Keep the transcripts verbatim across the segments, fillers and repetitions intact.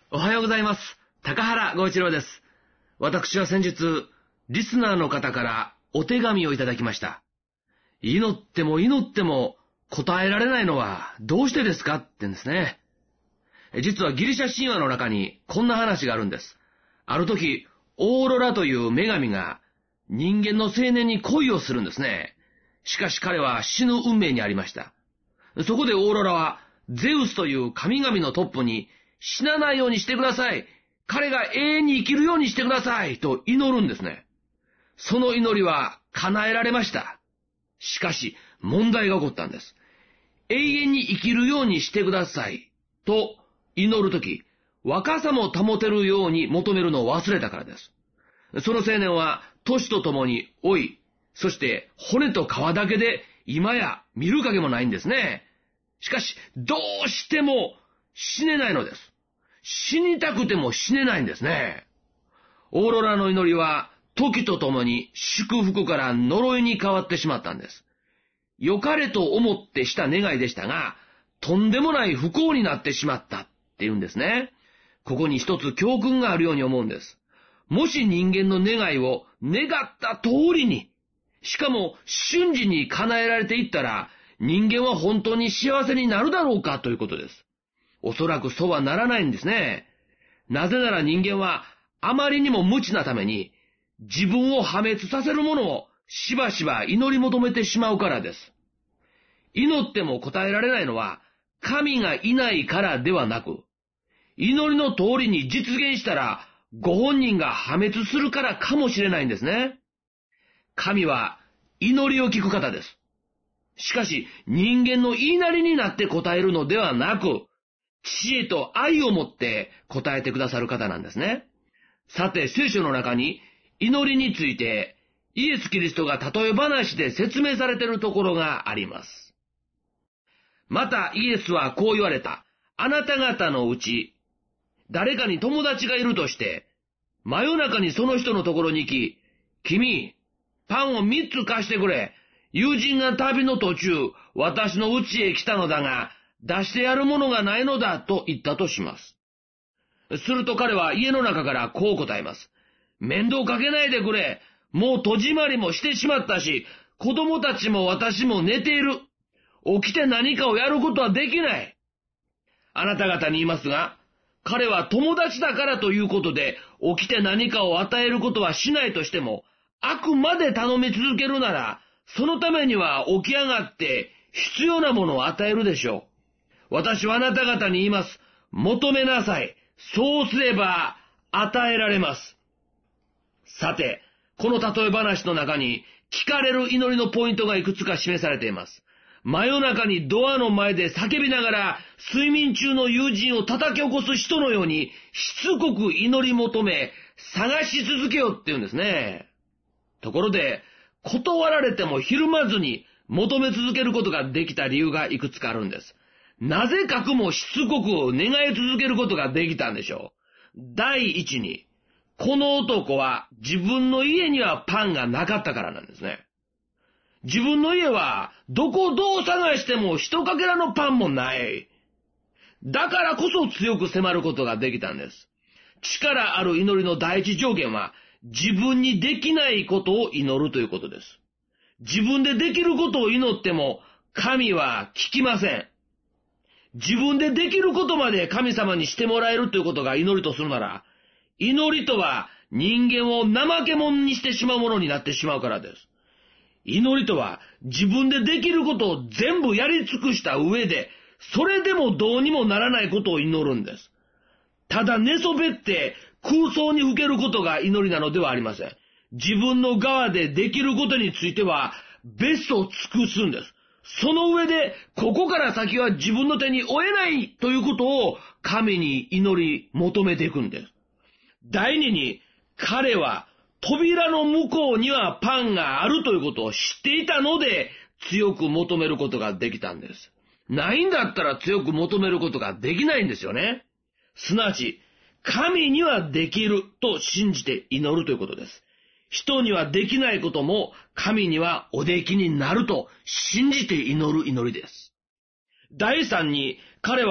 おはようございます。高原剛一郎です。私は先日、リスナーの方からお手紙をいただきました。祈っても祈っても答えられないのはどうしてですかって言うんですね。実はギリシャ神話の中にこんな話があるんです。ある時、オーロラという女神が人間の青年に恋をするんですね。しかし彼は死ぬ運命にありました。そこでオーロラはゼウスという神々のトップに死なないようにしてください。彼が永遠に生きるようにしてくださいと祈るんですね。その祈りは叶えられました。しかし問題が起こったんです。永遠に生きるようにしてくださいと祈るとき、若さも保てるように求めるのを忘れたからです。その青年は年とともに老い、そして骨と皮だけで今や見る影もないんですね。しかしどうしても死ねないのです。死にたくても死ねないんですね。オーロラの祈りは時とともに祝福から呪いに変わってしまったんです。良かれと思ってした願いでしたが、とんでもない不幸になってしまったっていうんですね。ここに一つ教訓があるように思うんです。もし人間の願いを願った通りに、しかも瞬時に叶えられていったら、人間は本当に幸せになるだろうかということです。おそらくそうはならないんですね。なぜなら人間はあまりにも無知なために、自分を破滅させるものをしばしば祈り求めてしまうからです。祈っても答えられないのは神がいないからではなく、祈りの通りに実現したらご本人が破滅するからかもしれないんですね。神は祈りを聞く方です。しかし人間の言いなりになって答えるのではなく、知恵と愛を持って答えてくださる方なんですね。さて聖書の中に祈りについてイエス・キリストが例え話で説明されているところがあります。またイエスはこう言われた。あなた方のうち誰かに友達がいるとして真夜中にその人のところに行き、君、パンを三つ貸してくれ。友人が旅の途中、私の家へ来たのだが、出してやるものがないのだと言ったとします。すると彼は家の中からこう答えます。面倒かけないでくれ。もう戸締まりもしてしまったし、子供たちも私も寝ている。起きて何かをやることはできない。あなた方に言いますが、彼は友達だからということで、起きて何かを与えることはしないとしても、あくまで頼み続けるなら、そのためには起き上がって必要なものを与えるでしょう。私はあなた方に言います。求めなさい。そうすれば与えられます。さて、この例え話の中に聞かれる祈りのポイントがいくつか示されています。真夜中にドアの前で叫びながら睡眠中の友人を叩き起こす人のようにしつこく祈り求め探し続けようって言うんですね。ところで、断られてもひるまずに求め続けることができた理由がいくつかあるんです。なぜかくもしつこく願い続けることができたんでしょう。第一に、この男は自分の家にはパンがなかったからなんですね。自分の家はどこをどう探しても一かけらのパンもない。だからこそ強く迫ることができたんです。力ある祈りの第一条件は、自分にできないことを祈るということです。自分でできることを祈っても神は聞きません。自分でできることまで神様にしてもらえるということが祈りとするなら、祈りとは人間を怠け者にしてしまうものになってしまうからです。祈りとは自分でできることを全部やり尽くした上で、それでもどうにもならないことを祈るんです。ただ寝そべって空想にふけることが祈りなのではありません。自分の側でできることについてはベストを尽くすんです。その上で、ここから先は自分の手に負えないということを神に祈り求めていくんです。第二に、彼は扉の向こうにはパンがあるということを知っていたので、強く求めることができたんです。ないんだったら強く求めることができないんですよね。すなわち、神にはできると信じて祈るということです。人にはできないことも神にはおできになると信じて祈る祈りです。第三に、彼は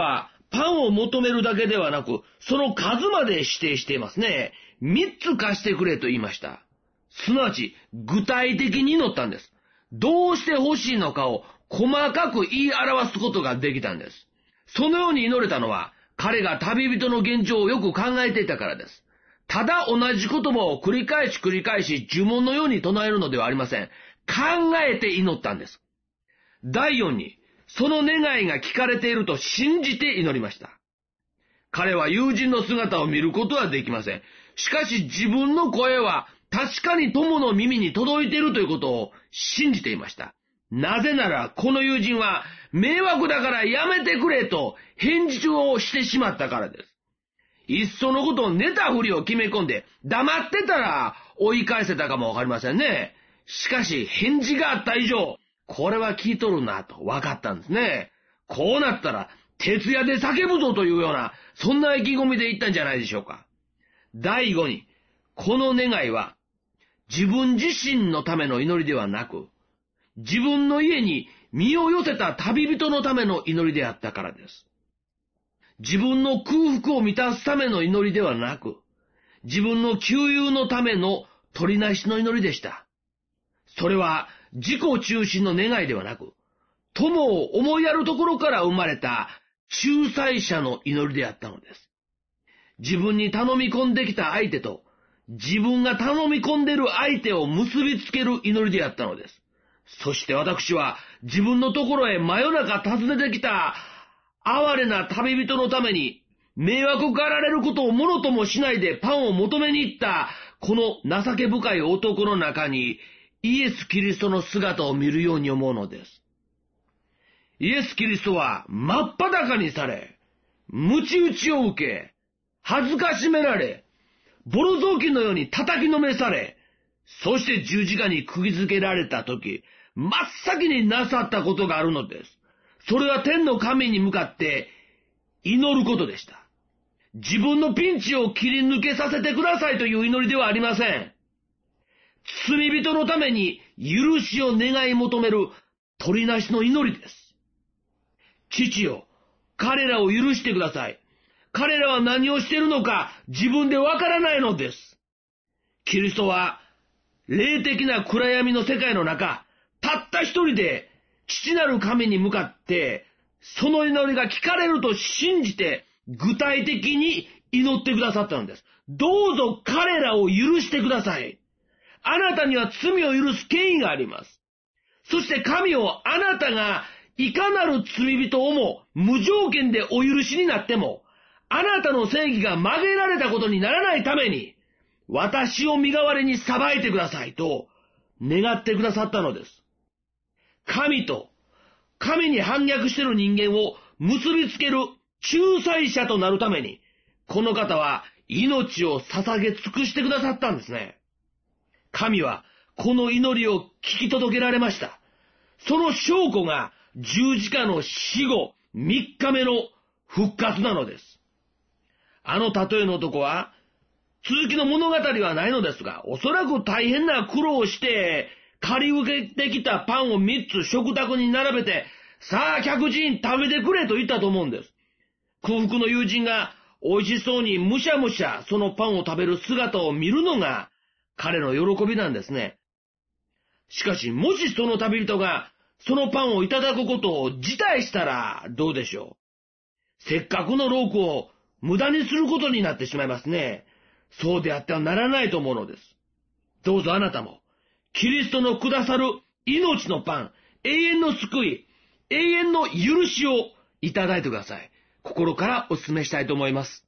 パンを求めるだけではなく、その数まで指定していますね。三つ貸してくれと言いました。すなわち、具体的に祈ったんです。どうして欲しいのかを細かく言い表すことができたんです。そのように祈れたのは、彼が旅人の現状をよく考えていたからです。ただ同じ言葉を繰り返し繰り返し呪文のように唱えるのではありません。考えて祈ったんです。だいよんに、その願いが聞かれていると信じて祈りました。彼は友人の姿を見ることはできません。しかし自分の声は確かに友の耳に届いているということを信じていました。なぜならこの友人は迷惑だからやめてくれと返事をしてしまったからです。いっそのことを寝たふりを決め込んで黙ってたら追い返せたかもわかりませんね。しかし返事があった以上、これは聞いとるなと分かったんですね。こうなったら徹夜で叫ぶぞというような、そんな意気込みで言ったんじゃないでしょうか。だいごに、この願いは自分自身のための祈りではなく、自分の家に身を寄せた旅人のための祈りであったからです。自分の空腹を満たすための祈りではなく、自分の給油のための取りなしの祈りでした。それは自己中心の願いではなく、友を思いやるところから生まれた仲裁者の祈りであったのです。自分に頼み込んできた相手と、自分が頼み込んでいる相手を結びつける祈りであったのです。そして私は自分のところへ真夜中訪ねてきた哀れな旅人のために迷惑がられることをものともしないでパンを求めに行ったこの情け深い男の中にイエス・キリストの姿を見るように思うのです。イエス・キリストは真っ裸にされ、鞭打ちを受け、恥ずかしめられ、ボロ雑巾のように叩きのめされ、そして十字架に釘付けられたとき、真っ先になさったことがあるのです。それは天の神に向かって祈ることでした。自分のピンチを切り抜けさせてくださいという祈りではありません。罪人のために許しを願い求める取りなしの祈りです。父よ、彼らを許してください。彼らは何をしているのか自分でわからないのです。キリストは霊的な暗闇の世界の中、たった一人で父なる神に向かってその祈りが聞かれると信じて具体的に祈ってくださったのです。どうぞ彼らを許してください。あなたには罪を許す権威があります。そして神をあなたがいかなる罪人をも無条件でお許しになっても、あなたの正義が曲げられたことにならないために、私を身代わりに裁いてくださいと願ってくださったのです。神と神に反逆している人間を結びつける仲裁者となるために、この方は命を捧げ尽くしてくださったんですね。神はこの祈りを聞き届けられました。その証拠が十字架の死後みっかめの復活なのです。あの例えの男は続きの物語はないのですが、おそらく大変な苦労をして借り受けてきたパンをみっつ食卓に並べて、さあ客人食べてくれと言ったと思うんです。空腹の友人が美味しそうにむしゃむしゃそのパンを食べる姿を見るのが彼の喜びなんですね。しかしもしその旅人がそのパンをいただくことを辞退したらどうでしょう。せっかくの労苦を無駄にすることになってしまいますね。そうであってはならないと思うのです。どうぞあなたもキリストのくださる命のパン、永遠の救い、永遠の許しをいただいてください。心からお勧めしたいと思います。